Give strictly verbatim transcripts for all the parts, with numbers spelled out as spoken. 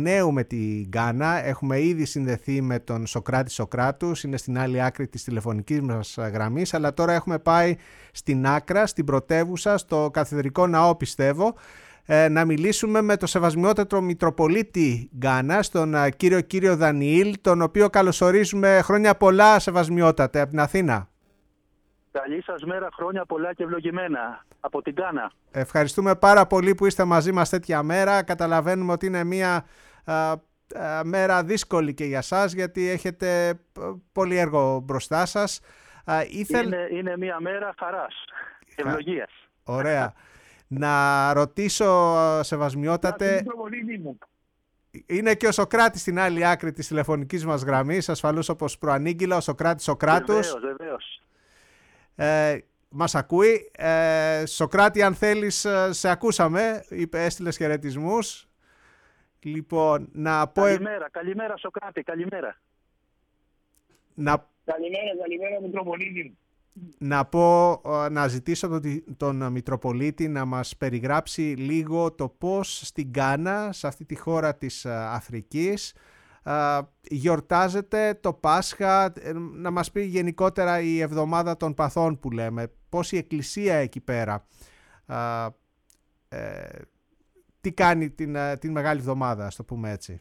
νέου με την Γκάνα. Έχουμε ήδη συνδεθεί με τον Σοκράτη Σοκράτους, είναι στην άλλη άκρη της τηλεφωνικής μας γραμμής, αλλά τώρα έχουμε πάει στην Άκρα, στην πρωτεύουσα, στο Καθεδρικό Ναό πιστεύω, να μιλήσουμε με το σεβασμιότατο Μητροπολίτη Γκάνας, τον κύριο κύριο Δανιήλ, τον οποίο καλωσορίζουμε. Χρόνια πολλά, σεβασμιότατε, από την Αθήνα. Καλή σας μέρα, χρόνια πολλά και ευλογημένα από την Γκάνα. Ευχαριστούμε πάρα πολύ που είστε μαζί μας τέτοια μέρα. Καταλαβαίνουμε ότι είναι μια α, α, μέρα δύσκολη και για σας, γιατί έχετε πολύ έργο μπροστά σας. Α, ήθελ... είναι, είναι μια μέρα χαράς, ευλογίας. Ωραία. Να ρωτήσω, σεβασμιότατε, μου. είναι και ο Σοκράτης στην άλλη άκρη της τηλεφωνικής μας γραμμής, ασφαλώς όπως προανήγγειλα, ο Σοκράτης Σοκράτους. Βεβαίως, βεβαίως. Ε, μας ακούει. Ε, Σοκράτη, αν θέλεις, σε ακούσαμε, είπε, έστειλες χαιρετισμούς. Λοιπόν, να πω... Καλημέρα, καλημέρα Σοκράτη, καλημέρα. Να... Καλημέρα, καλημέρα Μητροπολίτη μου. Να πω, να ζητήσω τον, τον Μητροπολίτη να μας περιγράψει λίγο το πώς στην Γκάνα, σε αυτή τη χώρα της Αφρικής, γιορτάζεται το Πάσχα, να μας πει γενικότερα η εβδομάδα των παθών που λέμε, πώς η Εκκλησία εκεί πέρα, ε, τι κάνει την, την Μεγάλη Εβδομάδα, ας το πούμε έτσι.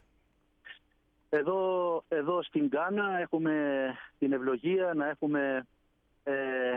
Εδώ, εδώ στην Γκάνα έχουμε την ευλογία να έχουμε Ε,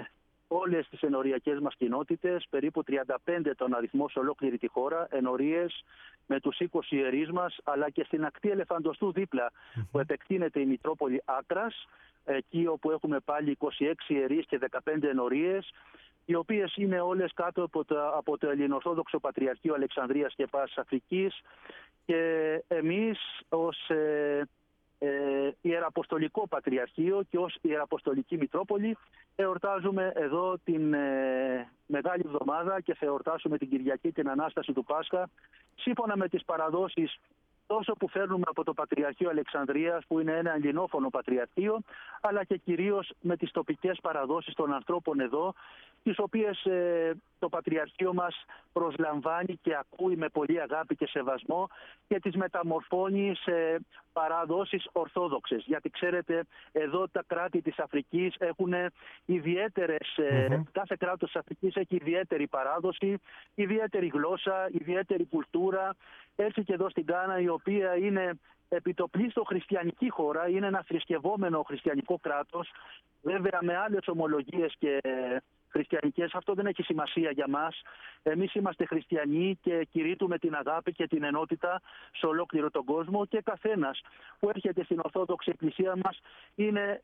όλες τις ενοριακές μας κοινότητες, περίπου τριάντα πέντε τον αριθμό σε ολόκληρη τη χώρα, ενορίες με τους είκοσι ιερείς μας, αλλά και στην ακτή Ελεφαντοστού δίπλα, mm-hmm. που επεκτείνεται η Μητρόπολη Άκρας, εκεί όπου έχουμε πάλι είκοσι έξι ιερείς και δεκαπέντε ενορίες, οι οποίες είναι όλες κάτω από το, από το Ελληνοορθόδοξο Πατριαρχείο Αλεξανδρίας και Πάσης Αφρικής, και εμείς ως ε, Ε, Ιεραποστολικό Πατριαρχείο και ως Ιεραποστολική Μητρόπολη εορτάζουμε εδώ την ε, Μεγάλη Εβδομάδα και θα εορτάσουμε την Κυριακή, την Ανάσταση του Πάσχα, σύμφωνα με τις παραδόσεις τόσο που φέρνουμε από το Πατριαρχείο Αλεξανδρίας, που είναι ένα ελληνόφωνο πατριαρχείο, αλλά και κυρίως με τις τοπικές παραδόσεις των ανθρώπων εδώ, τις οποίες ε, το Πατριαρχείο μας προσλαμβάνει και ακούει με πολύ αγάπη και σεβασμό και τις μεταμορφώνει σε παραδόσεις ορθόδοξες. Γιατί ξέρετε, εδώ τα κράτη της Αφρικής έχουν ιδιαίτερες, mm-hmm. κάθε κράτος της Αφρικής έχει ιδιαίτερη παράδοση, ιδιαίτερη γλώσσα, ιδιαίτερη κουλτούρα. Έτσι και εδώ στην Γκάνα, η οποία είναι επιτοπλίστο χριστιανική χώρα, είναι ένα θρησκευόμενο χριστιανικό κράτος, βέβαια με άλλες ομολογίες και χριστιανικές, αυτό δεν έχει σημασία για μας. Εμείς είμαστε χριστιανοί και κηρύττουμε την αγάπη και την ενότητα σε ολόκληρο τον κόσμο, και καθένας που έρχεται στην Ορθόδοξη Εκκλησία μας είναι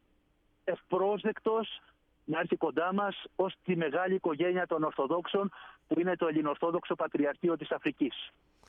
ευπρόσδεκτος να έρθει κοντά μας ως τη μεγάλη οικογένεια των Ορθοδόξων, που είναι το Ελληνοορθόδοξο Πατριαρχείο της Αφρικής.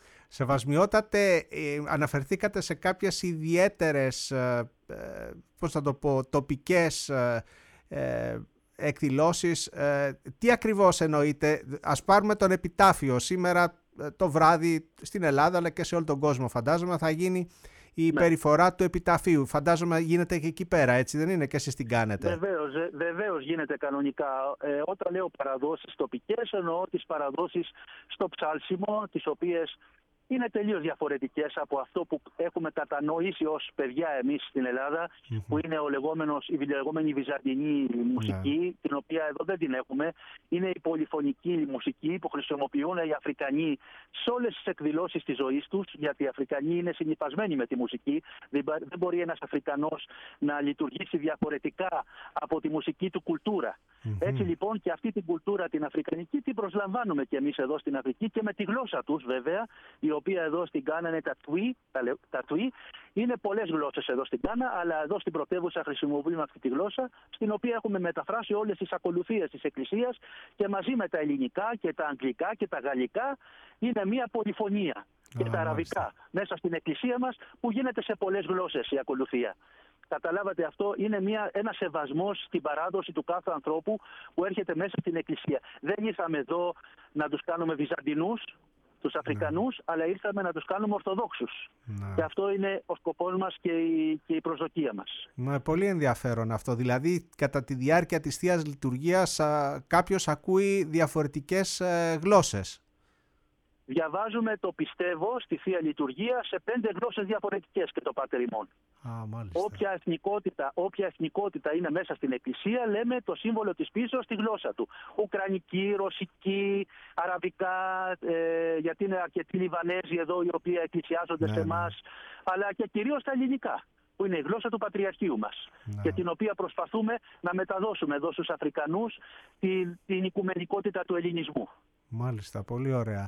Σεβασμιότατε, ε, αναφερθήκατε σε κάποιες ιδιαίτερες, ε, ε, πώς θα το πω, τοπικές ε, ε, εκδηλώσεις. Ε, τι ακριβώς εννοείτε? Ας πάρουμε τον Επιτάφιο. Σήμερα ε, το βράδυ στην Ελλάδα, αλλά και σε όλο τον κόσμο, φαντάζομαι, θα γίνει η ναι. περιφορά του Επιταφείου. Φαντάζομαι γίνεται και εκεί πέρα, έτσι δεν είναι, και εσείς την κάνετε? Βεβαίως, βεβαίως γίνεται κανονικά. Ε, όταν λέω παραδόσεις τοπικές, εννοώ τις παραδόσεις στο ψάλσιμο, τις οποίες είναι τελείως διαφορετικές από αυτό που έχουμε κατανοήσει ως παιδιά εμείς στην Ελλάδα, mm-hmm. που είναι ο λεγόμενος, η λεγόμενη βυζαντινή μουσική, yeah. την οποία εδώ δεν την έχουμε. Είναι η πολυφωνική μουσική που χρησιμοποιούν οι Αφρικανοί σε όλες τις εκδηλώσεις της ζωής τους, γιατί οι Αφρικανοί είναι συνυπασμένοι με τη μουσική. Δεν μπορεί ένας Αφρικανός να λειτουργήσει διαφορετικά από τη μουσική του κουλτούρα. Mm-hmm. Έτσι λοιπόν, και αυτή την κουλτούρα την αφρικανική την προσλαμβάνουμε και εμείς εδώ στην Αφρική, και με τη γλώσσα τους βέβαια, η οποία εδώ στην Γκάνα είναι τα τουί, τα, τα τουί. Είναι πολλές γλώσσες εδώ στην Γκάνα, αλλά εδώ στην πρωτεύουσα χρησιμοποιούμε αυτή τη γλώσσα, στην οποία έχουμε μεταφράσει όλες τις ακολουθίες της Εκκλησίας, και μαζί με τα ελληνικά και τα αγγλικά και τα γαλλικά είναι μια πολυφωνία. Και ah, τα αραβικά μάλιστα. μέσα στην Εκκλησία μας, που γίνεται σε πολλές γλώσσες η ακολουθία. Καταλάβατε, αυτό είναι μια, ένα σεβασμός στην παράδοση του κάθε ανθρώπου που έρχεται μέσα στην Εκκλησία. Δεν ήρθαμε εδώ να τους κάνουμε Βυζαντινούς, τους Αφρικανούς, ναι. αλλά ήρθαμε να τους κάνουμε Ορθοδόξους. Ναι. Και αυτό είναι ο σκοπός μας και η, και η προσδοκία μας. Ναι, πολύ ενδιαφέρον αυτό. Δηλαδή, κατά τη διάρκεια της Θείας Λειτουργίας, α, κάποιος ακούει διαφορετικές ε, γλώσσες. διαβάζουμε το πιστεύω στη Θεία Λειτουργία σε πέντε γλώσσες διαφορετικές και το Πάτερ ημών. Α, μάλιστα. Όποια εθνικότητα, όποια εθνικότητα είναι μέσα στην Εκκλησία, λέμε το σύμβολο της πίσεως στη γλώσσα του. Ουκρανική, ρωσική, αραβικά, ε, γιατί είναι αρκετοί Λιβανέζοι εδώ οι οποίοι εκκλησιάζονται ναι, σε εμάς, ναι. αλλά και κυρίως τα ελληνικά, που είναι η γλώσσα του Πατριαρχείου μας, ναι. και την οποία προσπαθούμε να μεταδώσουμε εδώ στους Αφρικανούς την, την οικουμενικότητα του ελληνισμού. Μάλιστα, πολύ ωραία.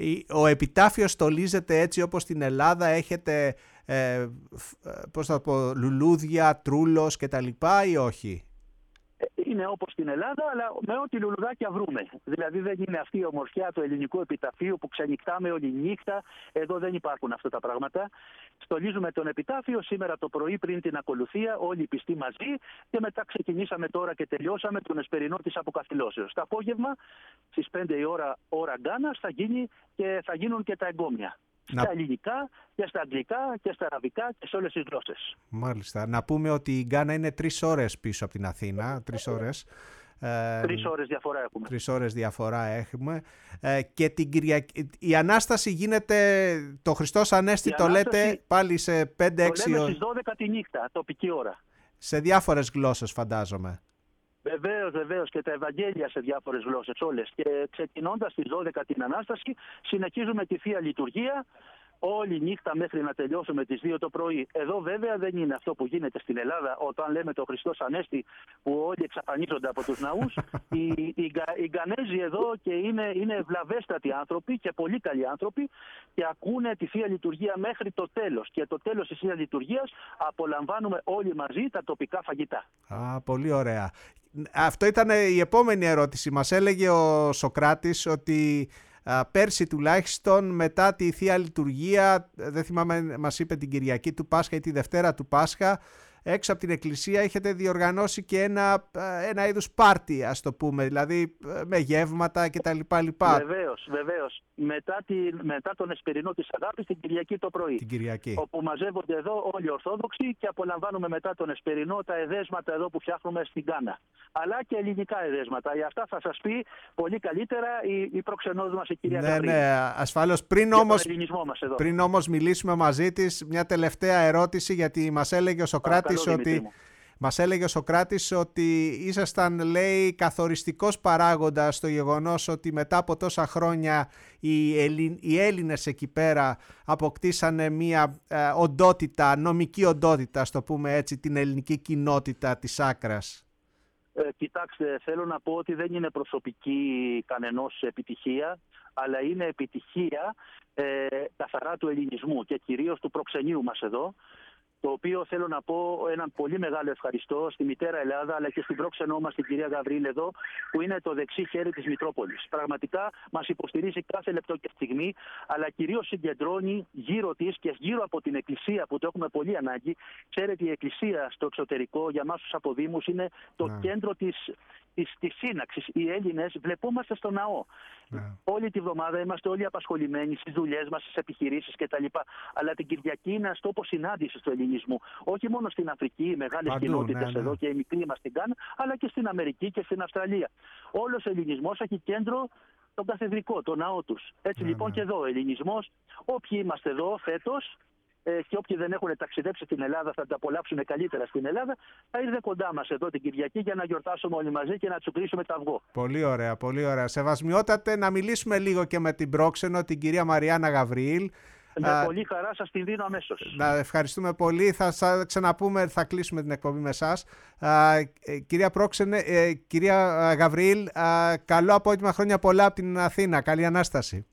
Ο επιτάφιος στολίζεται έτσι όπως στην Ελλάδα, έχετε ε, πώς θα πω, λουλούδια, τρούλος και τα λοιπά ή όχι? Είναι όπως στην Ελλάδα, αλλά με ό,τι λουλουδάκια βρούμε. Δηλαδή δεν είναι αυτή η ομορφιά του ελληνικού επιταφείου που ξενυχτάμε όλη νύχτα. Εδώ δεν υπάρχουν αυτά τα πράγματα. Στολίζουμε τον επιτάφιο σήμερα το πρωί πριν την ακολουθία, όλοι οι πιστοί μαζί, και μετά ξεκινήσαμε τώρα και τελειώσαμε τον εσπερινό της αποκαθιλώσεως. Το απόγευμα στις πέντε η ώρα, ώρα Γκάνας, θα, γίνει και θα γίνουν και τα εγκόμια. Να... Στα ελληνικά και στα αγγλικά και στα αραβικά και σε όλες τις γλώσσες. Μάλιστα. Να πούμε ότι η Γκάνα είναι τρεις ώρες πίσω από την Αθήνα. Τρεις ώρες. Ε, τρεις ώρες διαφορά έχουμε. Τρεις ώρες διαφορά έχουμε. Ε, και την Κυριακή... Η Ανάσταση γίνεται... Το Χριστός Ανέστη το Ανάσταση... λέτε πάλι σε πέντε έξι ώρες. Το λέμε στις δώδεκα τη νύχτα, τοπική ώρα. Σε διάφορες γλώσσες φαντάζομαι. Βεβαίως, βεβαίως, και τα Ευαγγέλια σε διάφορες γλώσσες όλες. Και ξεκινώντας στις δώδεκα την Ανάσταση, συνεχίζουμε τη Θεία Λειτουργία όλη νύχτα μέχρι να τελειώσουμε τις δύο το πρωί. Εδώ βέβαια δεν είναι αυτό που γίνεται στην Ελλάδα όταν λέμε το Χριστός Ανέστη, που όλοι εξαφανίζονται από τους ναούς. οι, οι, οι Γκανέζοι εδώ και είναι, είναι ευλαβέστατοι άνθρωποι και πολύ καλοί άνθρωποι και ακούνε τη Θεία Λειτουργία μέχρι το τέλος. Και το τέλος της Θείας Λειτουργίας απολαμβάνουμε όλοι μαζί τα τοπικά φαγητά. Α, πολύ ωραία. Αυτό ήταν η επόμενη ερώτηση. Μας έλεγε ο Σωκράτης ότι α, πέρσι τουλάχιστον μετά τη Θεία Λειτουργία, δεν θυμάμαι, μας είπε την Κυριακή του Πάσχα ή τη Δευτέρα του Πάσχα, έξω από την εκκλησία έχετε διοργανώσει και ένα, ένα είδους πάρτι, ας το πούμε, δηλαδή με γεύματα κτλ. Βεβαίως, βεβαίως. Μετά, τη, μετά τον Εσπερινό της Αγάπης την Κυριακή το πρωί. Την Κυριακή. Όπου μαζεύονται εδώ όλοι οι Ορθόδοξοι και απολαμβάνουμε μετά τον Εσπερινό τα εδέσματα εδώ που φτιάχνουμε στην Γκάνα. Αλλά και ελληνικά εδέσματα. Για αυτά θα σας πει πολύ καλύτερα η, η προξενός μας, η κυρία Ναι, Γαβρίλη. ναι, ασφαλώς. Πριν όμως, πριν όμως μιλήσουμε μαζί της, μια τελευταία ερώτηση, γιατί μας έλεγε ο Σωκράτης ότι... Μας έλεγε ο Σωκράτης ότι ήσασταν, λέει, καθοριστικός παράγοντας στο γεγονός ότι μετά από τόσα χρόνια οι, Ελλην, οι Έλληνες εκεί πέρα αποκτήσανε μια ε, οντότητα, νομική οντότητα, ας το πούμε έτσι, την ελληνική κοινότητα της Άκρας. Ε, κοιτάξτε, θέλω να πω ότι δεν είναι προσωπική κανενός επιτυχία, αλλά είναι επιτυχία ε, καθαρά του ελληνισμού και κυρίως του προξενείου μας εδώ, το οποίο θέλω να πω έναν πολύ μεγάλο ευχαριστώ στη μητέρα Ελλάδα αλλά και στην πρόξενό μας την κυρία Γαβρίλη εδώ, που είναι το δεξί χέρι της Μητρόπολης. Πραγματικά μας υποστηρίζει κάθε λεπτό και στιγμή, αλλά κυρίως συγκεντρώνει γύρω της και γύρω από την Εκκλησία, που το έχουμε πολύ ανάγκη. Ξέρετε, η Εκκλησία στο εξωτερικό για εμάς τους αποδήμους είναι το yeah. κέντρο της, της, της σύναξης. Οι Έλληνες βλεπόμαστε στο ναό. Yeah. Όλη τη βδομάδα είμαστε όλοι απασχολημένοι στις δουλειές μας, στις επιχειρήσεις κτλ. Αλλά την Κυριακή είναι ένας τόπος συνάντησης του ελληνισμού. Όχι μόνο στην Αφρική, οι μεγάλες κοινότητες ναι, ναι. εδώ και οι μικροί μας την κάνουν, αλλά και στην Αμερική και στην Αυστραλία. Όλος ο ελληνισμός έχει κέντρο τον καθεδρικό, τον ναό τους. Έτσι ναι, λοιπόν ναι. και εδώ ο ελληνισμός, όποιοι είμαστε εδώ φέτος, και όποιοι δεν έχουν ταξιδέψει στην Ελλάδα θα τα απολαύσουν καλύτερα στην Ελλάδα, θα ήρθε κοντά μας εδώ την Κυριακή για να γιορτάσουμε όλοι μαζί και να τσουκρίσουμε τα αυγό. Πολύ ωραία, πολύ ωραία. Σεβασμιότατε, να μιλήσουμε λίγο και με την πρόξενο, την κυρία Μαριάννα Γαβριήλ. Με Α, πολύ χαρά σας την δίνω αμέσως. Να ευχαριστούμε πολύ. Θα σας ξαναπούμε, θα κλείσουμε την εκπομπή με εσάς. Α, ε, κυρία Πρόξενε, ε, κυρία Γαβριήλ, α, καλό απόγευμα, χρόνια πολλά από την Αθήνα. Καλή Ανάσταση.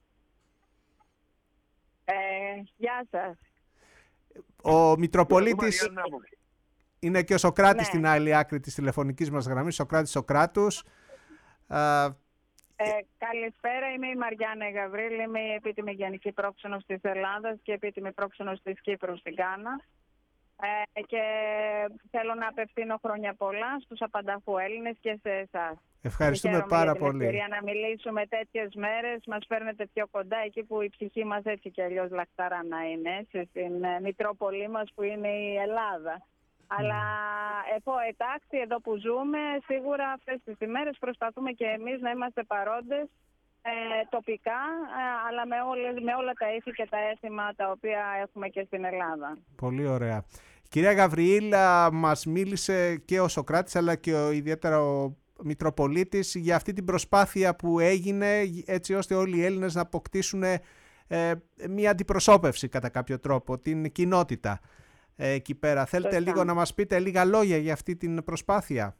Ε, γεια σας. Ο Μητροπολίτης είναι και ο Σωκράτης ναι. στην άλλη άκρη της τηλεφωνικής μας γραμμής, Σωκράτης Σωκράτους. Α, Ε, καλησπέρα, είμαι η Μαριάννα Γαβρίλ, είμαι η επίτιμη Γενική Πρόξενος της Ελλάδας και επίτιμη Πρόξενος της Κύπρου στην Γκάνα. Ε, και θέλω να απευθύνω χρόνια πολλά στους απανταχού Έλληνες και σε εσάς. Ευχαριστούμε πάρα για την πολύ. ευκαιρία να μιλήσουμε τέτοιες μέρες, μας φέρνετε πιο κοντά εκεί που η ψυχή μας έτσι και αλλιώς λαχταρά να είναι, έτσι, στην Μητρόπολη μας που είναι η Ελλάδα. Αλλά επό ετάξι εδώ που ζούμε, σίγουρα αυτές τις ημέρες προσπαθούμε και εμείς να είμαστε παρόντες ε, τοπικά, ε, αλλά με, όλες, με όλα τα ήθη και τα έθιμα τα οποία έχουμε και στην Ελλάδα. Πολύ ωραία. Κυρία Γαβριήλ, μας μίλησε και ο Σωκράτης αλλά και ο, ιδιαίτερα ο Μητροπολίτης για αυτή την προσπάθεια που έγινε έτσι ώστε όλοι οι Έλληνες να αποκτήσουν ε, μια αντιπροσώπευση κατά κάποιο τρόπο, την κοινότητα ε, εκεί πέρα. Θέλετε Σωστά. λίγο να μας πείτε λίγα λόγια για αυτή την προσπάθεια?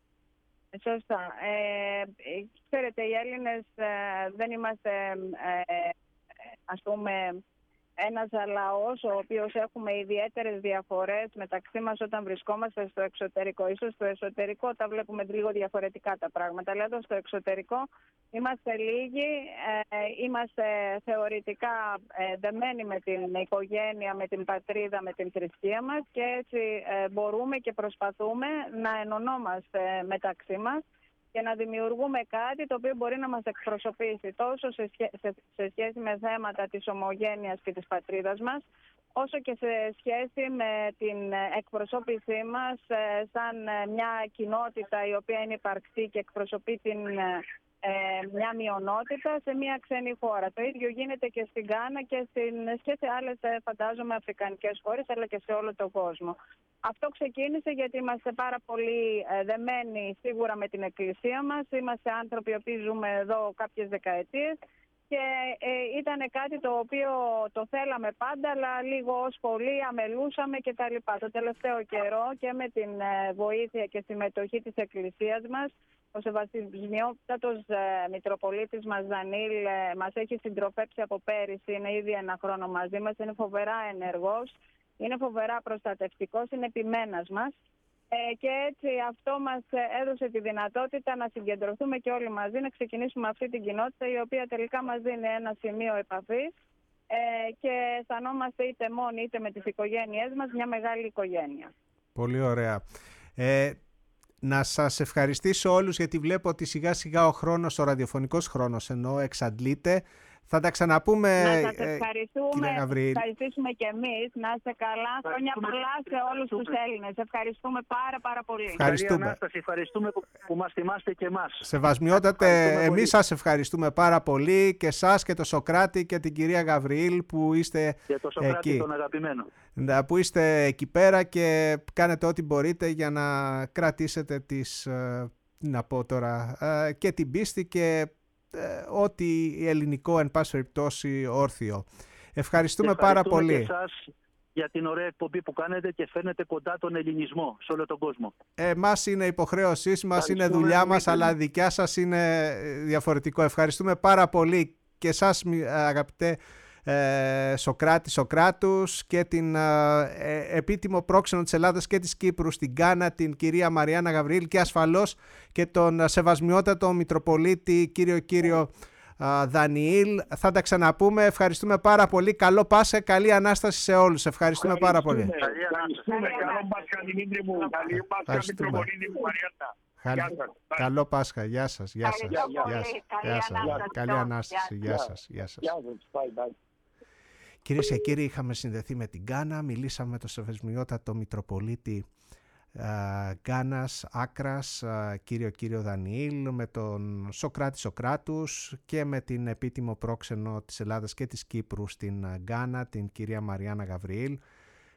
Σωστά. Ε, ξέρετε, οι Έλληνες ε, δεν είμαστε, ε, ας πούμε, ένας λαός ο οποίος έχουμε ιδιαίτερες διαφορές μεταξύ μας όταν βρισκόμαστε στο εξωτερικό. Ίσως στο εσωτερικό τα βλέπουμε λίγο διαφορετικά τα πράγματα, αλλά εδώ στο εξωτερικό είμαστε λίγοι, ε, είμαστε θεωρητικά ε, δεμένοι με την οικογένεια, με την πατρίδα, με την θρησκεία μας και έτσι ε, μπορούμε και προσπαθούμε να ενωνόμαστε μεταξύ μας και να δημιουργούμε κάτι το οποίο μπορεί να μας εκπροσωπήσει τόσο σε, σχέ, σε, σε σχέση με θέματα της ομογένειας και της πατρίδας μας, όσο και σε σχέση με την εκπροσώπησή μας σαν μια κοινότητα η οποία είναι υπαρκτή και εκπροσωπεί την, ε, μια μειονότητα σε μια ξένη χώρα. Το ίδιο γίνεται και στην Γκάνα και, στην, και σε άλλες, φαντάζομαι, αφρικανικές χώρες, αλλά και σε όλο τον κόσμο. Αυτό ξεκίνησε γιατί είμαστε πάρα πολύ δεμένοι σίγουρα με την εκκλησία μας. Είμαστε άνθρωποι οι οποίοι ζούμε εδώ κάποιες δεκαετίες και ε, ήταν κάτι το οποίο το θέλαμε πάντα, αλλά λίγο ως πολύ αμελούσαμε κτλ. Το τελευταίο καιρό και με την ε, βοήθεια και συμμετοχή της εκκλησίας μας, ο Σεβασμιότατος ε, Μητροπολίτης μας Δανίλ ε, μας έχει συντροφέψει από πέρυσι, είναι ήδη ένα χρόνο μαζί μας, είναι φοβερά ενεργός. Είναι φοβερά προστατευτικός, είναι επιμένας μας ε, και έτσι αυτό μας έδωσε τη δυνατότητα να συγκεντρωθούμε και όλοι μαζί, να ξεκινήσουμε αυτή την κοινότητα η οποία τελικά μας δίνει ένα σημείο επαφής ε, και αισθανόμαστε είτε μόνοι είτε με τις οικογένειές μας μια μεγάλη οικογένεια. Πολύ ωραία. Ε, να σας ευχαριστήσω όλους γιατί βλέπω ότι σιγά σιγά ο χρόνος, ο ραδιοφωνικός χρόνος εννοώ εξαντλείται. Θα τα ξαναπούμε, να σας ευχαριστούμε, κυρία Γαβριήλ. Ευχαριστήσουμε και εμείς. Να είστε καλά. Χρόνια πολλά σε όλους τους Έλληνες. Ευχαριστούμε πάρα πάρα πολύ. Ευχαριστούμε. Ανάσταση, ευχαριστούμε που, που μας θυμάστε και εμάς. Σεβασμιότατε, εμείς σας ευχαριστούμε πάρα πολύ και εσάς και τον Σωκράτη και την κυρία Γαβριήλ που είστε και το Σωκράτη εκεί. Τον αγαπημένο. Που είστε εκεί πέρα και κάνετε ό,τι μπορείτε για να κρατήσετε τις, να πω τώρα, και την πίστη και ό,τι ελληνικό εν πάση περιπτώσει όρθιο. Ευχαριστούμε πάρα πολύ. Και εσάς για την ωραία εκπομπή που κάνετε και φέρνετε κοντά τον ελληνισμό σε όλο τον κόσμο. Εμάς είναι υποχρέωσή μας, είναι δουλειά μας, αλλά δικιά σας είναι διαφορετικό. Ευχαριστούμε πάρα πολύ και εσάς αγαπητέ ε, Σωκράτη Σωκράτους και την ε, επίτιμο πρόξενο της Ελλάδας και της Κύπρου στην Γκάνα, την κυρία Μαριάννα Γαβριήλ και ασφαλώς και τον σεβασμιότατο Μητροπολίτη κύριο κύριο ε, Δανιήλ. Θα τα ξαναπούμε. Ευχαριστούμε πάρα πολύ. Καλό Πάσχα, καλή Ανάσταση σε όλους. Ευχαριστούμε, πάρα πολύ. Ευχαριστούμε. Καλό Πάσχα, Δημήτρη μου. Καλή Πάσχα, Μητροπολίτη μου, Μαριάννα. Καλό Πάσχα. Γεια σας. Γεια σας. Γεια σας. Καλή Ανάσταση. Γεια σας. Γεια σας. Κυρίες και κύριοι, είχαμε συνδεθεί με την Γκάνα, μιλήσαμε με τον σεβασμιότατο Μητροπολίτη Γκάνας, Άκρας, κύριο κύριο Δανιήλ, με τον Σωκράτη Σωκράτους και με την επίτιμο πρόξενο της Ελλάδας και της Κύπρου στην Γκάνα, την κυρία Μαριάννα Γαβριήλ.